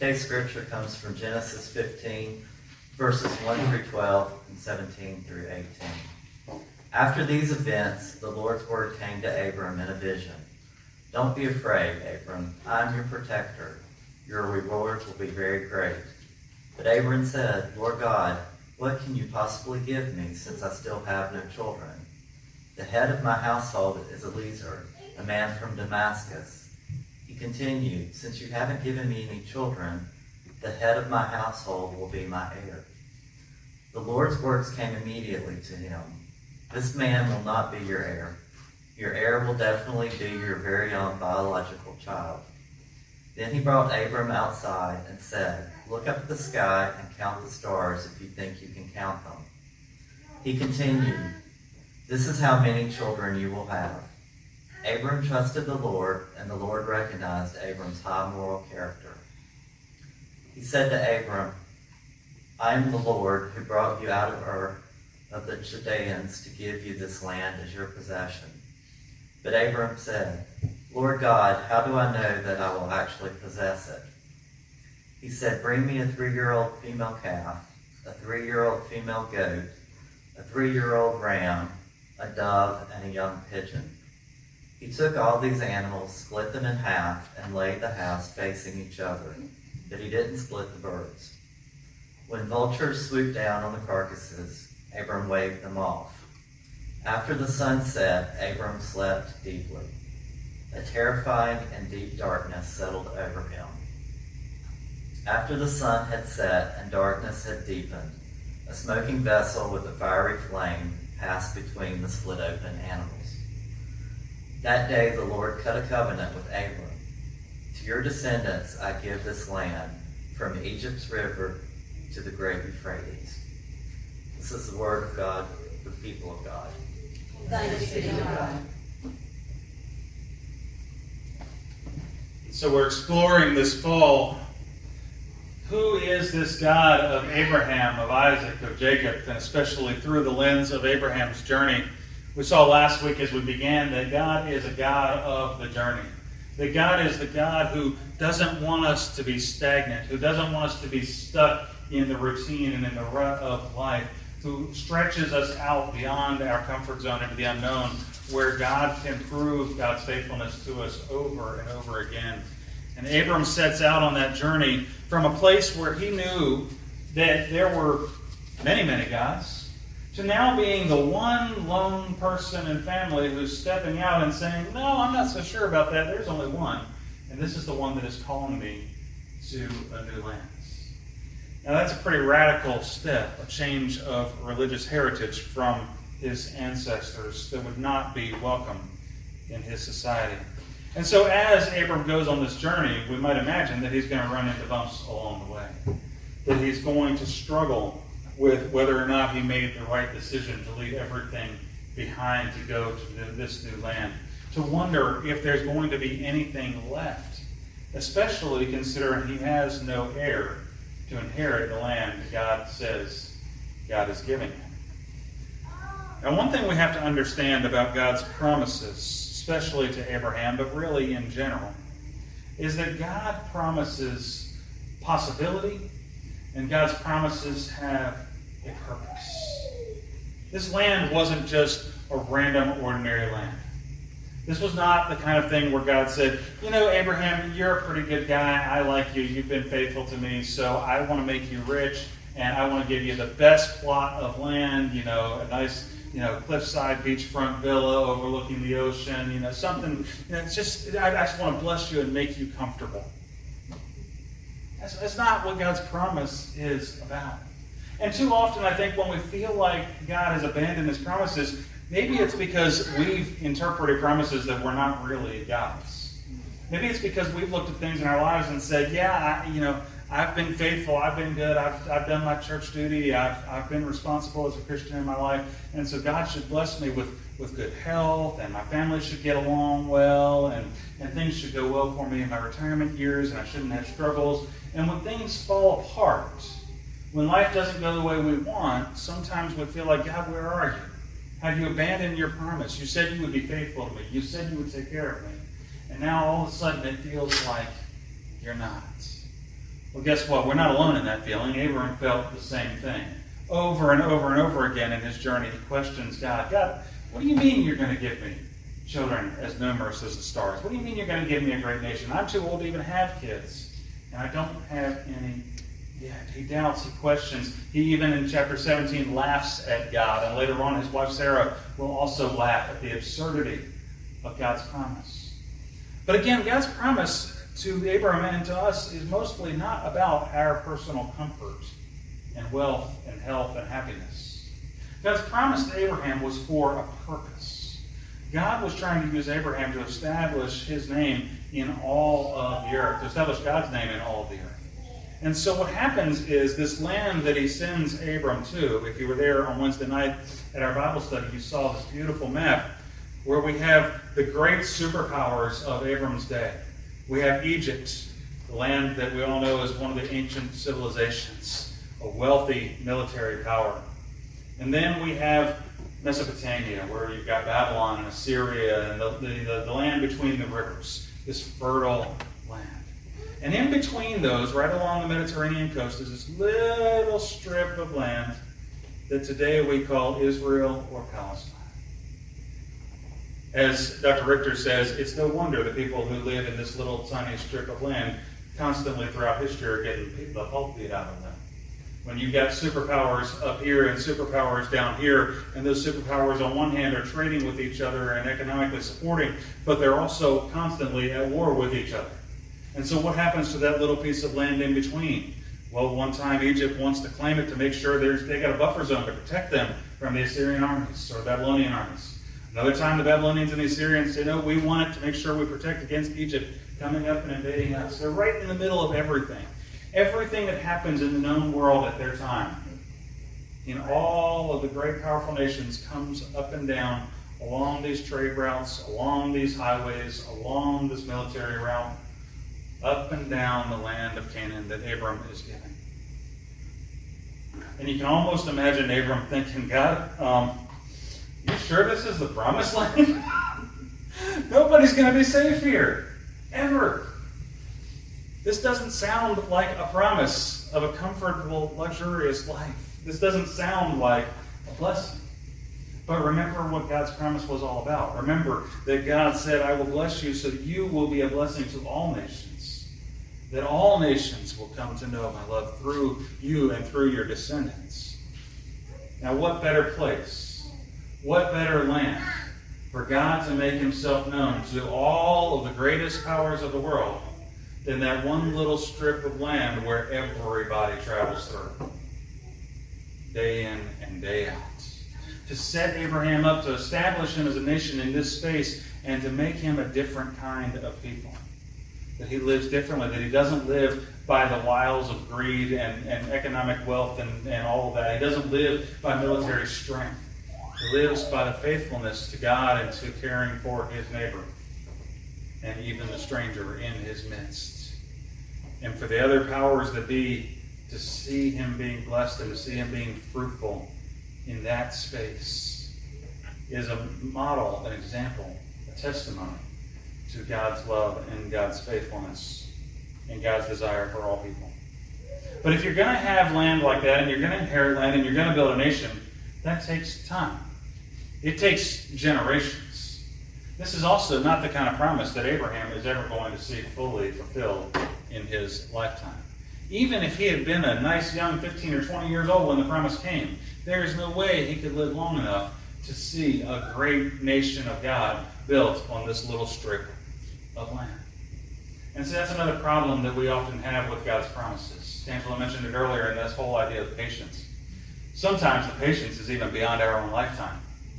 Today's scripture comes from Genesis 15, verses 1 through 12 and 17 through 18. After these events, the Lord's word came to Abram in a vision. Don't be afraid, Abram. I am your protector. Your reward will be very great. But Abram said, Lord God, what can you possibly give me since I still have no children? The head of my household is Eliezer, a man from Damascus. He continued, since you haven't given me any children, the head of my household will be my heir. The Lord's words came immediately to him. This man will not be your heir. Your heir will definitely be your very own biological child. Then he brought Abram outside and said, look up at the sky and count the stars if you think you can count them. He continued, this is how many children you will have. Abram trusted the Lord, and the Lord recognized Abram's high moral character. He said to Abram, I am the Lord who brought you out of Ur of the Chaldeans to give you this land as your possession. But Abram said, Lord God, how do I know that I will actually possess it? He said, bring me a 3-year-old female calf, a 3-year-old female goat, a 3-year-old ram, a dove, and a young pigeon. He took all these animals, split them in half, and laid the halves facing each other, but he didn't split the birds. When vultures swooped down on the carcasses, Abram waved them off. After the sun set, Abram slept deeply. A terrifying and deep darkness settled over him. After the sun had set and darkness had deepened, a smoking vessel with a fiery flame passed between the split-open animals. That day the Lord cut a covenant with Abram. To your descendants I give this land, from Egypt's river to the great Euphrates. This is the word of God for the people of God. Thanks be to God. So we're exploring this fall, who is this God of Abraham, of Isaac, of Jacob, and especially through the lens of Abraham's journey. We saw last week as we began that God is a God of the journey. That God is the God who doesn't want us to be stagnant, who doesn't want us to be stuck in the routine and in the rut of life, who stretches us out beyond our comfort zone into the unknown, where God can prove God's faithfulness to us over and over again. And Abram sets out on that journey from a place where he knew that there were many, many gods, to now being the one lone person and family who's stepping out and saying, no, I'm not so sure about that. There's only one. And this is the one that is calling me to a new land. Now that's a pretty radical step, a change of religious heritage from his ancestors that would not be welcome in his society. And so as Abram goes on this journey, we might imagine that he's going to run into bumps along the way. That he's going to struggle with whether or not he made the right decision to leave everything behind to go to this new land. To wonder if there's going to be anything left, especially considering he has no heir to inherit the land that God says God is giving him. Now, one thing we have to understand about God's promises, especially to Abraham, but really in general, is that God promises possibility, and God's promises have a purpose. This land wasn't just a random, ordinary land. This was not the kind of thing where God said, you know, Abraham, you're a pretty good guy. I like you. You've been faithful to me, so I want to make you rich, and I want to give you the best plot of land, you know, a nice, cliffside beachfront villa overlooking the ocean, something, it's just, I just want to bless you and make you comfortable. That's not what God's promise is about. And too often, I think, when we feel like God has abandoned his promises, maybe it's because we've interpreted promises that were not really God's. Maybe it's because we've looked at things in our lives and said, yeah, I've been faithful, I've been good, I've done my church duty, I've been responsible as a Christian in my life, and so God should bless me with good health, and my family should get along well, and things should go well for me in my retirement years, and I shouldn't have struggles. And when things fall apart, when life doesn't go the way we want, sometimes we feel like, God, where are you? Have you abandoned your promise? You said you would be faithful to me. You said you would take care of me. And now all of a sudden it feels like you're not. Well, guess what? We're not alone in that feeling. Abraham felt the same thing. Over and over and over again in his journey, he questions God. God, what do you mean you're going to give me children as numerous as the stars? What do you mean you're going to give me a great nation? I'm too old to even have kids, and I don't have any yet. He doubts, he questions. He even in chapter 17 laughs at God, and later on his wife Sarah will also laugh at the absurdity of God's promise. But again, God's promise to Abraham and to us is mostly not about our personal comfort and wealth and health and happiness. God's promise to Abraham was for a purpose. God was trying to use Abraham to establish his name in all of the earth, to establish God's name in all of the earth. And so what happens is this land that he sends Abram to, if you were there on Wednesday night at our Bible study, you saw this beautiful map where we have the great superpowers of Abram's day. We have Egypt, the land that we all know is one of the ancient civilizations, a wealthy military power. And then we have Mesopotamia, where you've got Babylon and Assyria and the land between the rivers, this fertile land. And in between those, right along the Mediterranean coast, is this little strip of land that today we call Israel or Palestine. As Dr. Richter says, it's no wonder the people who live in this little tiny strip of land constantly throughout history are getting the pulp beat out of them. When you've got superpowers up here and superpowers down here, and those superpowers on one hand are trading with each other and economically supporting, but they're also constantly at war with each other. And so what happens to that little piece of land in between? Well, one time Egypt wants to claim it to make sure they got a buffer zone to protect them from the Assyrian armies or Babylonian armies. Another time the Babylonians and the Assyrians say, no, we want it to make sure we protect against Egypt coming up and invading us. They're right in the middle of everything. Everything that happens in the known world at their time, in all of the great powerful nations, comes up and down along these trade routes, along these highways, along this military route, up and down the land of Canaan that Abram is giving. And you can almost imagine Abram thinking, God, you sure this is the promised land? Nobody's going to be safe here, ever. This doesn't sound like a promise of a comfortable, luxurious life. This doesn't sound like a blessing. But remember what God's promise was all about. Remember that God said, I will bless you so that you will be a blessing to all nations. That all nations will come to know my love through you and through your descendants. Now, what better place? What better land for God to make himself known to all of the greatest powers of the world than that one little strip of land where everybody travels through, day in and day out. To set Abraham up, to establish him as a nation in this space, and to make him a different kind of people. That he lives differently, that he doesn't live by the wiles of greed and economic wealth and all of that. He doesn't live by military strength. He lives by the faithfulness to God and to caring for his neighbor and even the stranger in his midst. And for the other powers that be, to see him being blessed and to see him being fruitful in that space is a model, an example, a testimony to God's love and God's faithfulness and God's desire for all people. But if you're going to have land like that and you're going to inherit land and you're going to build a nation, that takes time. It takes generations. This is also not the kind of promise that Abraham is ever going to see fully fulfilled in his lifetime. Even if he had been a nice young 15 or 20 years old when the promise came, there is no way he could live long enough to see a great nation of God built on this little strip of land. And so that's another problem that we often have with God's promises. Angela mentioned it earlier in this whole idea of patience. Sometimes the patience is even beyond our own lifetime.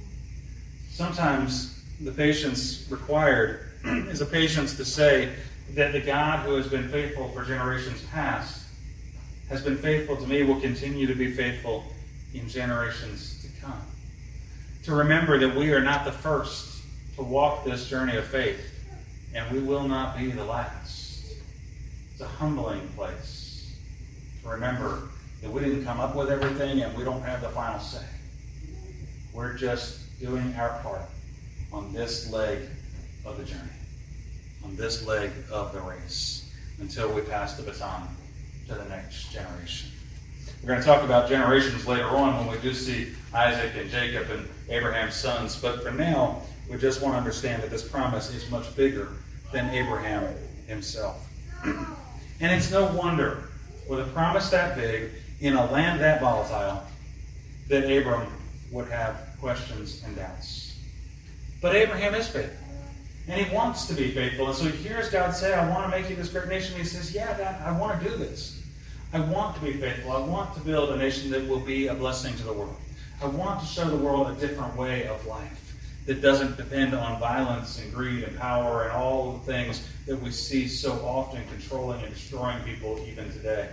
Sometimes the patience required is a patience to say that the God who has been faithful for generations past has been faithful to me, will continue to be faithful in generations to come. To remember that we are not the first to walk this journey of faith, and we will not be the last. It's a humbling place to remember that we didn't come up with everything and we don't have the final say. We're just doing our part on this leg of the journey, on this leg of the race, until we pass the baton to to the next generation. We're going to talk about generations later on when we do see Isaac and Jacob and Abraham's sons. But for now, we just want to understand that this promise is much bigger than Abraham himself. And it's no wonder, with a promise that big, in a land that volatile, that Abram would have questions and doubts. But Abraham is faithful. And he wants to be faithful. And so he hears God say, I want to make you this great nation. He says, yeah, God, I want to do this. I want to be faithful. I want to build a nation that will be a blessing to the world. I want to show the world a different way of life that doesn't depend on violence and greed and power and all the things that we see so often controlling and destroying people even today.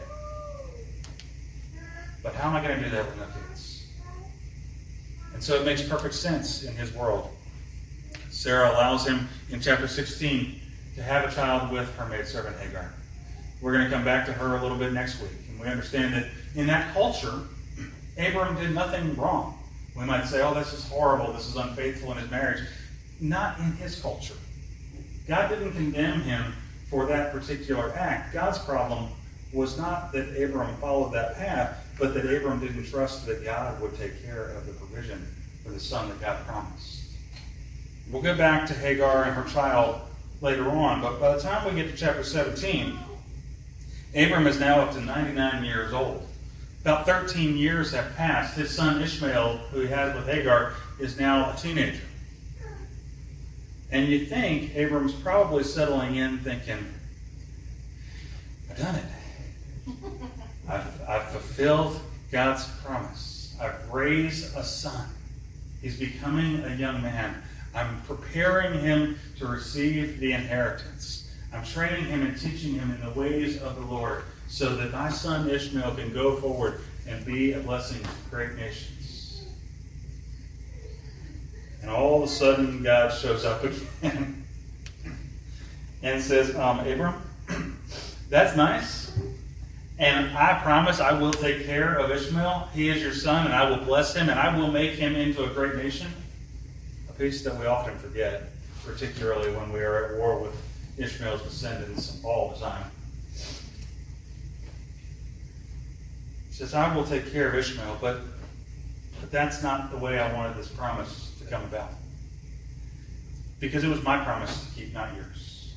But how am I going to do that with no kids? And so it makes perfect sense in his world. Sarah allows him in chapter 16 to have a child with her maidservant Hagar. We're going to come back to her a little bit next week. And we understand that in that culture, Abram did nothing wrong. We might say, oh, this is horrible, this is unfaithful in his marriage. Not in his culture. God didn't condemn him for that particular act. God's problem was not that Abram followed that path, but that Abram didn't trust that God would take care of the provision for the son that God promised. We'll get back to Hagar and her child later on, but by the time we get to chapter 17, Abram is now up to 99 years old. About 13 years have passed. His son Ishmael, who he had with Hagar, is now a teenager. And you think Abram's probably settling in thinking, I've done it. I've fulfilled God's promise. I've raised a son. He's becoming a young man. I'm preparing him to receive the inheritance. I'm training him and teaching him in the ways of the Lord so that my son Ishmael can go forward and be a blessing to great nations. And all of a sudden, God shows up again and says, Abram, that's nice. And I promise I will take care of Ishmael. He is your son, and I will bless him, and I will make him into a great nation. A piece that we often forget, particularly when we are at war with Ishmael's descendants all the time. He says, I will take care of Ishmael, but that's not the way I wanted this promise to come about. Because it was my promise to keep, not yours.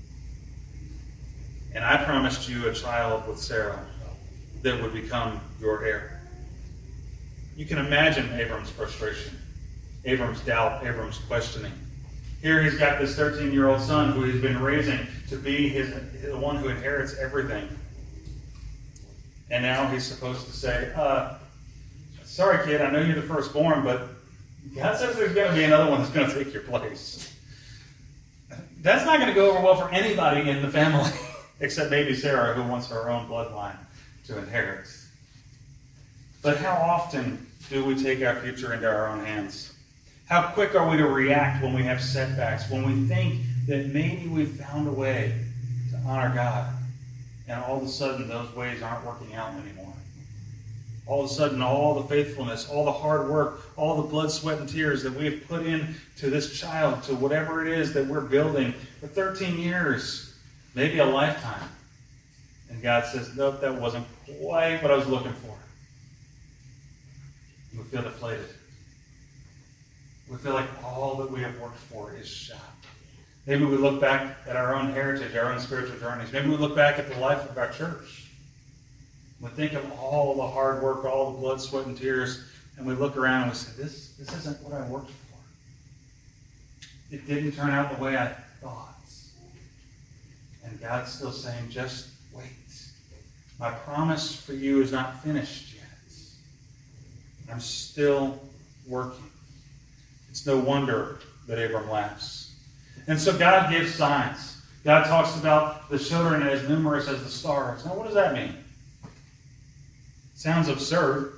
And I promised you a child with Sarah that would become your heir. You can imagine Abram's frustration, Abram's doubt, Abram's questioning. Here he's got this 13-year-old son who he's been raising to be the one who inherits everything. And now he's supposed to say, sorry kid, I know you're the firstborn, but God says there's going to be another one that's going to take your place. That's not going to go over well for anybody in the family, except maybe Sarah, who wants her own bloodline to inherit. But how often do we take our future into our own hands? How quick are we to react when we have setbacks, when we think that maybe we've found a way to honor God, and all of a sudden those ways aren't working out anymore? All of a sudden, all the faithfulness, all the hard work, all the blood, sweat, and tears that we've put into this child, to whatever it is that we're building for 13 years, maybe a lifetime. And God says, nope, that wasn't quite what I was looking for. We feel deflated. We feel like all that we have worked for is shot. Maybe we look back at our own heritage, our own spiritual journeys. Maybe we look back at the life of our church. We think of all the hard work, all the blood, sweat, and tears, and we look around and we say, this isn't what I worked for. It didn't turn out the way I thought. And God's still saying, just wait. My promise for you is not finished yet. I'm still working. It's no wonder that Abram laughs. And so God gives signs. God talks about the children as numerous as the stars. Now, what does that mean? Sounds absurd.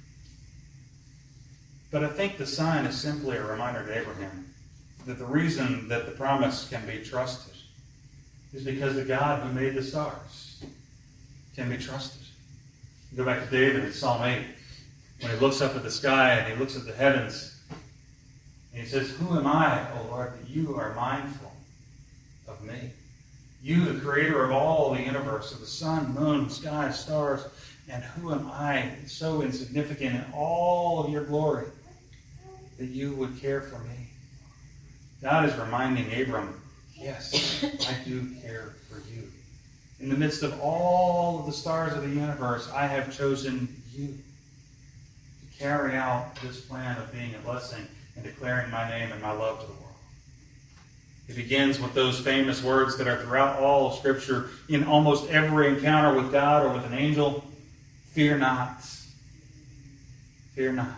But I think the sign is simply a reminder to Abraham that the reason that the promise can be trusted is because the God who made the stars can be trusted. Go back to David in Psalm 8. When he looks up at the sky and he looks at the heavens, and he says, who am I, O Lord, that you are mindful of me? You, the creator of all the universe, of the sun, moon, sky, stars, and who am I, so insignificant in all of your glory, that you would care for me? God is reminding Abram, yes, I do care for you. In the midst of all of the stars of the universe, I have chosen you to carry out this plan of being a blessing and declaring my name and my love to the world. It begins with those famous words that are throughout all of Scripture, in almost every encounter with God or with an angel. Fear not. Fear not.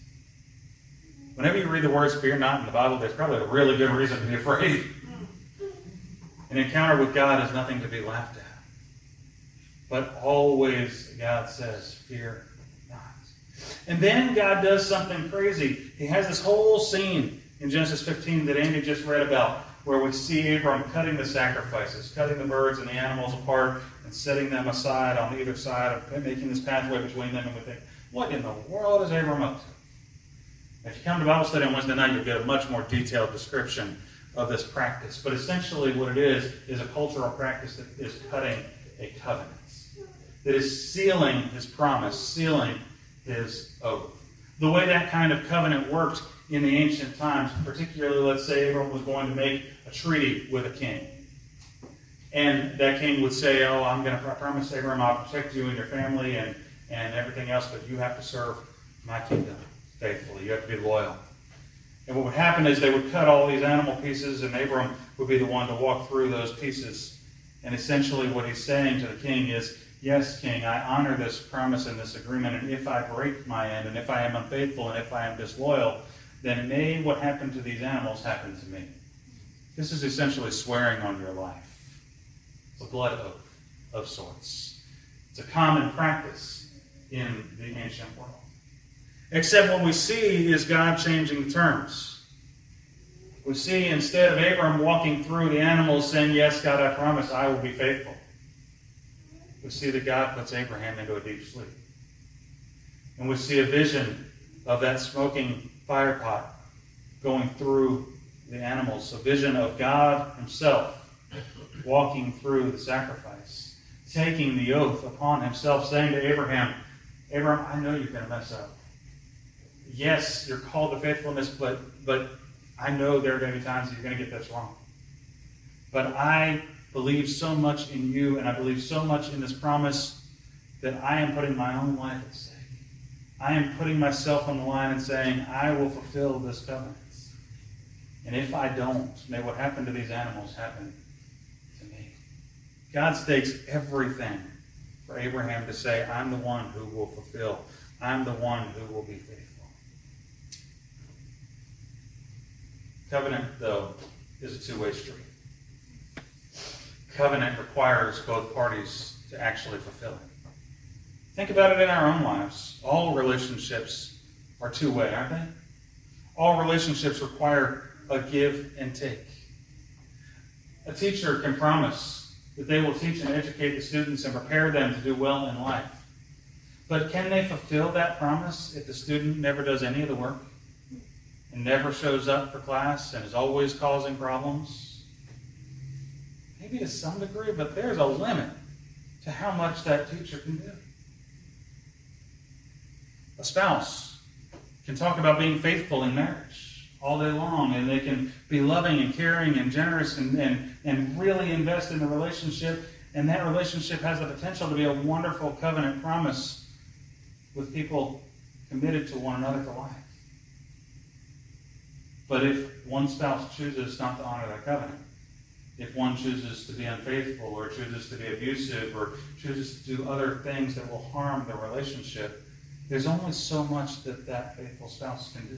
Whenever you read the words fear not in the Bible, there's probably a really good reason to be afraid. An encounter with God is nothing to be laughed at. But always God says, fear not. And then God does something crazy. He has this whole scene in Genesis 15 that Andy just read about, where we see Abram cutting the sacrifices, cutting the birds and the animals apart, and setting them aside on either side, of making this pathway between them. And we think, what in the world is Abram up to? If you come to Bible study on Wednesday night, you'll get a much more detailed description of this practice. But essentially what it is a cultural practice that is cutting a covenant, that is sealing his promise, sealing his oath. The way that kind of covenant worked in the ancient times, particularly, let's say Abram was going to make a treaty with a king. And that king would say, I'm going to promise Abram I'll protect you and your family and everything else, but you have to serve my kingdom faithfully. You have to be loyal. And what would happen is they would cut all these animal pieces, and Abram would be the one to walk through those pieces. And essentially what he's saying to the king is, yes, king, I honor this promise and this agreement, and if I break my end, and if I am unfaithful, and if I am disloyal, then may what happened to these animals happen to me. This is essentially swearing on your life. It's a blood oath of sorts. It's a common practice in the ancient world. Except what we see is God changing the terms. We see instead of Abram walking through the animals saying, yes, God, I promise I will be faithful, we see that God puts Abraham into a deep sleep. And we see a vision of that smoking fire pot going through the animals, a vision of God himself walking through the sacrifice, taking the oath upon himself, saying to Abraham, Abraham, I know you're going to mess up. Yes, you're called to faithfulness, but I know there are going to be times that you're going to get this wrong. But I believe so much in you, and I believe so much in this promise that I am putting my own life at stake. I am putting myself on the line and saying, I will fulfill this covenant. And if I don't, may what happened to these animals happen to me. God stakes everything for Abraham to say, I'm the one who will fulfill. I'm the one who will be faithful. Covenant, though, is a two-way street. Covenant requires both parties to actually fulfill it. Think about it in our own lives. All relationships are two-way, aren't they? All relationships require a give and take. A teacher can promise that they will teach and educate the students and prepare them to do well in life. But can they fulfill that promise if the student never does any of the work and never shows up for class and is always causing problems? Maybe to some degree, but there's a limit to how much that teacher can do. A spouse can talk about being faithful in marriage all day long, and they can be loving and caring and generous and really invest in the relationship, and that relationship has the potential to be a wonderful covenant promise with people committed to one another for life. But if one spouse chooses not to honor that covenant, if one chooses to be unfaithful or chooses to be abusive or chooses to do other things that will harm the relationship, there's only so much that that faithful spouse can do.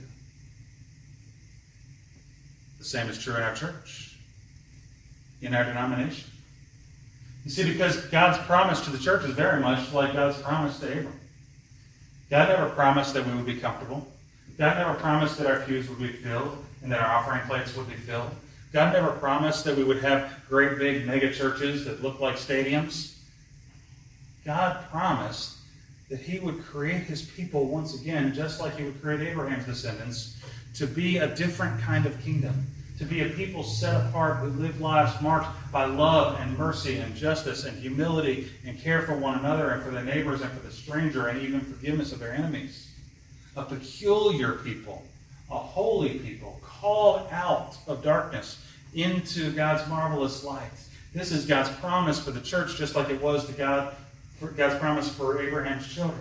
The same is true in our church, in our denomination. You see, because God's promise to the church is very much like God's promise to Abram. God never promised that we would be comfortable. God never promised that our pews would be filled and that our offering plates would be filled. God never promised that we would have great big mega churches that look like stadiums. God promised that he would create his people once again, just like he would create Abraham's descendants, to be a different kind of kingdom, to be a people set apart who live lives marked by love and mercy and justice and humility and care for one another and for their neighbors and for the stranger and even forgiveness of their enemies. A peculiar people, a holy people, called out of darkness into God's marvelous light. This is God's promise for the church, just like it was to God's promise for Abraham's children.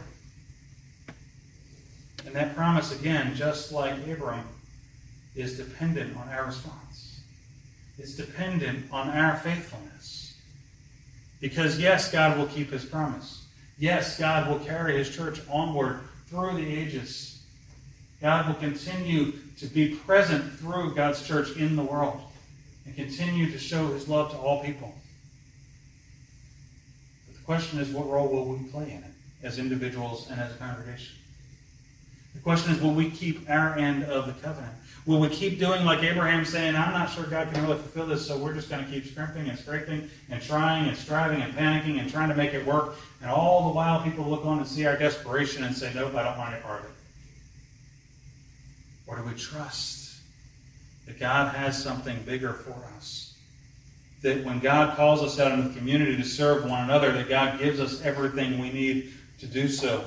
And that promise, again, just like Abraham, is dependent on our response. It's dependent on our faithfulness. Because yes, God will keep his promise. Yes, God will carry his church onward through the ages. God will continue to be present through God's church in the world and continue to show his love to all people. But the question is, what role will we play in it as individuals and as a congregation? The question is, will we keep our end of the covenant? Will we keep doing like Abraham, saying, I'm not sure God can really fulfill this, so we're just going to keep scrimping and scraping and trying and striving and panicking and trying to make it work, and all the while people look on and see our desperation and say, nope, I don't want any part of it? Or do we trust that God has something bigger for us? That when God calls us out into the community to serve one another, that God gives us everything we need to do so.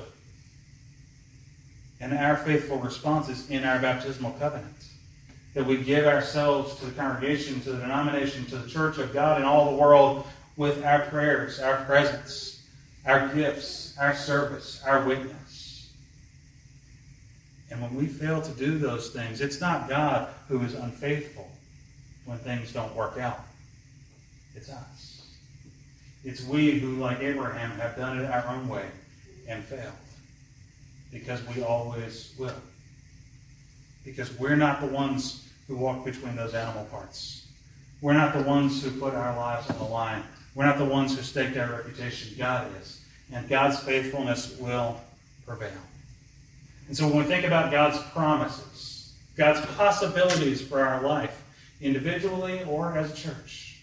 And our faithful response is in our baptismal covenant. That we give ourselves to the congregation, to the denomination, to the church of God in all the world with our prayers, our presence, our gifts, our service, our witness. And when we fail to do those things, it's not God who is unfaithful when things don't work out. It's us. It's we who, like Abraham, have done it our own way and failed. Because we always will. Because we're not the ones who walk between those animal parts. We're not the ones who put our lives on the line. We're not the ones who staked our reputation. God is. And God's faithfulness will prevail. And so when we think about God's promises, God's possibilities for our life, individually or as a church,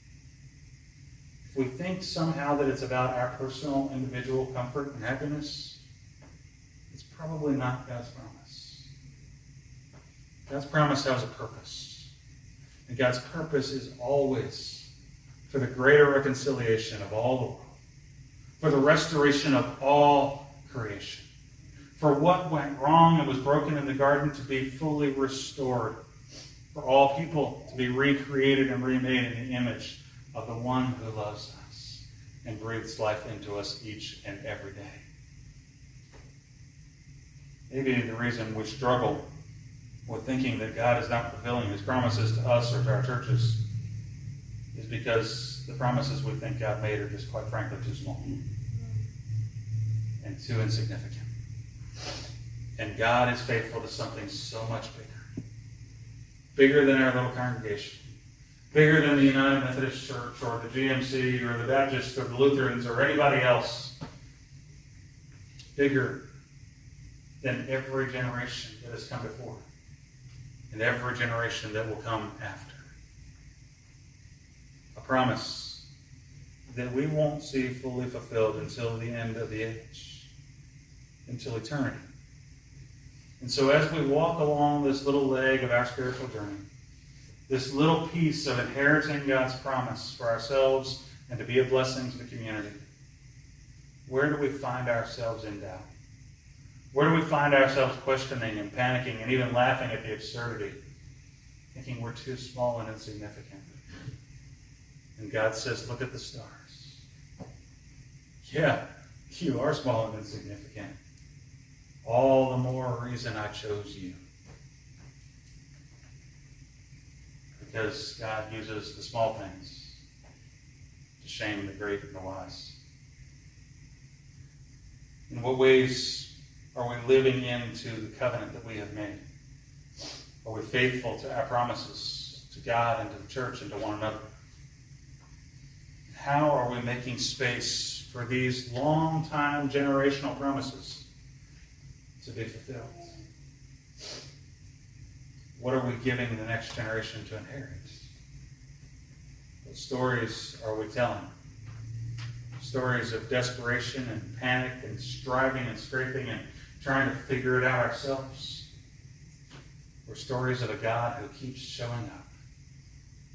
if we think somehow that it's about our personal, individual comfort and happiness, it's probably not God's promise. God's promise has a purpose. And God's purpose is always for the greater reconciliation of all the world, for the restoration of all creation, for what went wrong and was broken in the garden to be fully restored, for all people to be recreated and remade in the image of the one who loves us and breathes life into us each and every day. Maybe the reason we struggle with thinking that God is not fulfilling his promises to us or to our churches is because the promises we think God made are just, quite frankly, too small and too insignificant. And God is faithful to something so much bigger. Bigger than our little congregation. Bigger than the United Methodist Church or the GMC or the Baptists or the Lutherans or anybody else. Bigger than every generation that has come before and every generation that will come after. A promise that we won't see fully fulfilled until the end of the age, until eternity. And so as we walk along this little leg of our spiritual journey, this little piece of inheriting God's promise for ourselves and to be a blessing to the community, where do we find ourselves in doubt? Where do we find ourselves questioning and panicking and even laughing at the absurdity, thinking we're too small and insignificant? And God says, look at the stars. Yeah, you are small and insignificant. All the more reason I chose you. Because God uses the small things to shame the great and the wise. In what ways are we living into the covenant that we have made? Are we faithful to our promises to God and to the church and to one another? How are we making space for these long-time generational promises to be fulfilled? What are we giving the next generation to inherit? What stories are we telling? Stories of desperation and panic and striving and scraping and trying to figure it out ourselves? Or stories of a God who keeps showing up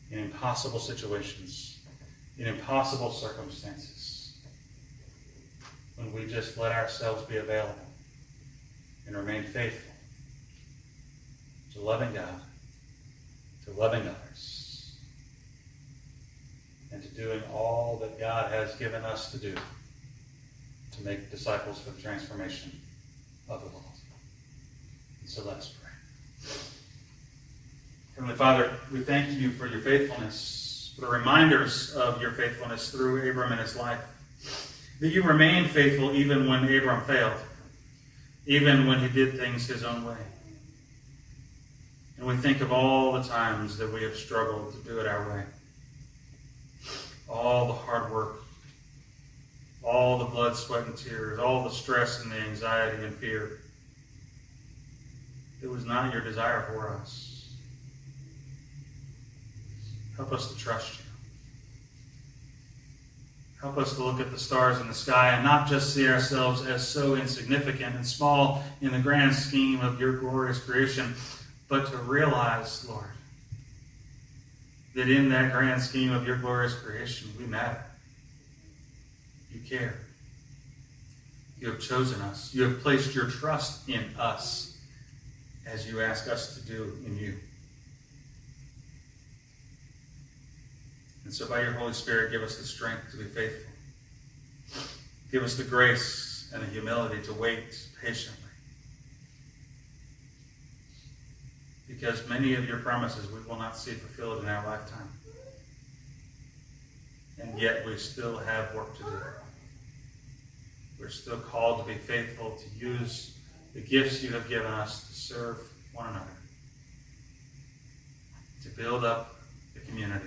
in impossible situations, in impossible circumstances, when we just let ourselves be available and remain faithful to loving God, to loving others, and to doing all that God has given us to do to make disciples for the transformation of the world. And so let us pray. Heavenly Father, we thank you for your faithfulness, for the reminders of your faithfulness through Abram and his life, that you remained faithful even when Abram failed, even when he did things his own way. And we think of all the times that we have struggled to do it our way. All the hard work, all the blood, sweat, and tears, all the stress and the anxiety and fear. It was not your desire for us. Help us to trust you. Help us to look at the stars in the sky and not just see ourselves as so insignificant and small in the grand scheme of your glorious creation, but to realize, Lord, that in that grand scheme of your glorious creation, we matter. You care. You have chosen us. You have placed your trust in us as you ask us to do in you. And so by your Holy Spirit, give us the strength to be faithful. Give us the grace and the humility to wait patiently. Because many of your promises we will not see fulfilled in our lifetime. And yet we still have work to do. We're still called to be faithful, to use the gifts you have given us to serve one another, to build up the community,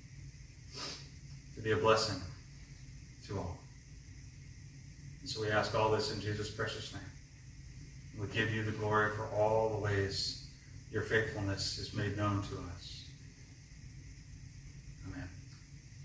to be a blessing to all. And so we ask all this in Jesus' precious name. We give you the glory for all the ways your faithfulness is made known to us.